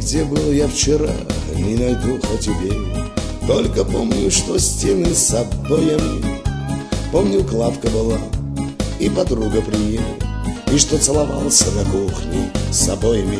где был я вчера, не найду хоть убей. Только помню, что стены с обоями. Помню, Клавка была и подруга при ней, и что целовался на кухне с обоими.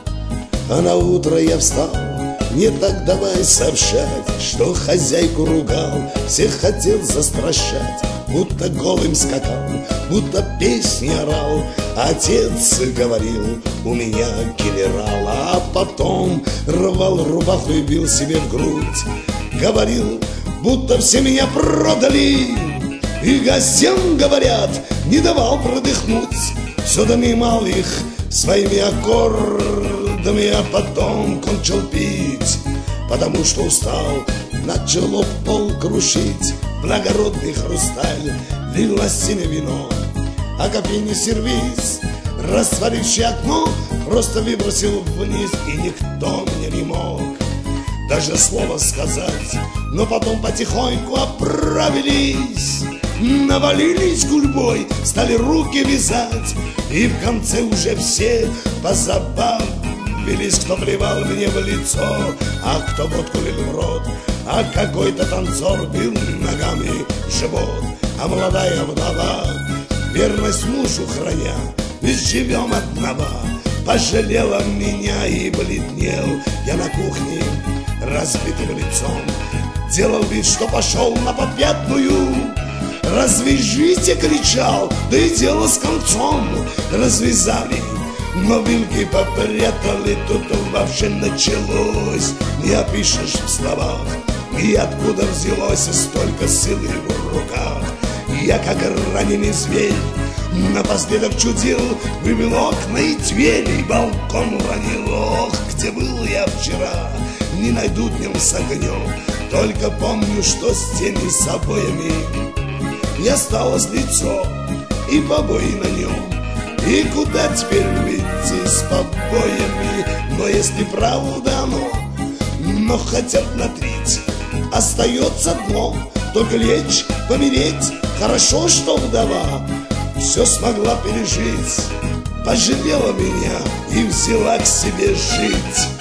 А на утро я встал, не так давай сообщать, что хозяйку ругал, всех хотел застращать, будто голым скакал, будто песни орал. Отец говорил, у меня генерал, а потом рвал рубаху и бил себе в грудь. Говорил, будто все меня продали, и гостям, говорят, не давал продыхнуть. Все донимал их своими аккордами, а потом кончил пить, потому что устал, начал пол крушить. Благородный хрусталь лил на стены вино, а кофейный сервиз, растворивший окно, просто выбросил вниз, и никто мне не мог даже слова сказать. Но потом потихоньку оправились, навалились гурьбой, стали руки вязать, и в конце уже все позабавились, кто плевал мне в лицо, а кто водку лил в рот, а какой-то танцор бил ногами живот. А молодая вдова, верность мужу храня, ведь живем одного, пожалела меня и бледнел я на кухне разбитым лицом. Делал вид, что пошел на попятную. «Развяжите!» — кричал, да и дело с концом. Развязали, но вилки попрятали. Тут вообще началось, не опишешь в словах, и откуда взялось столько силы в руках. Я, как раненый зверь, напоследок чудил, выбил окна и двери, балкон уронил. Ох, где был я вчера, не найду днем с огнем. Только помню, что стены с обоями, и осталось лицо и побои на нем. И куда теперь выйти с побоями? Но если правда оно, но хотят на треть, остается дно, только лечь, помереть. Хорошо, что вдова все смогла пережить, пожалела меня и взяла к себе жить.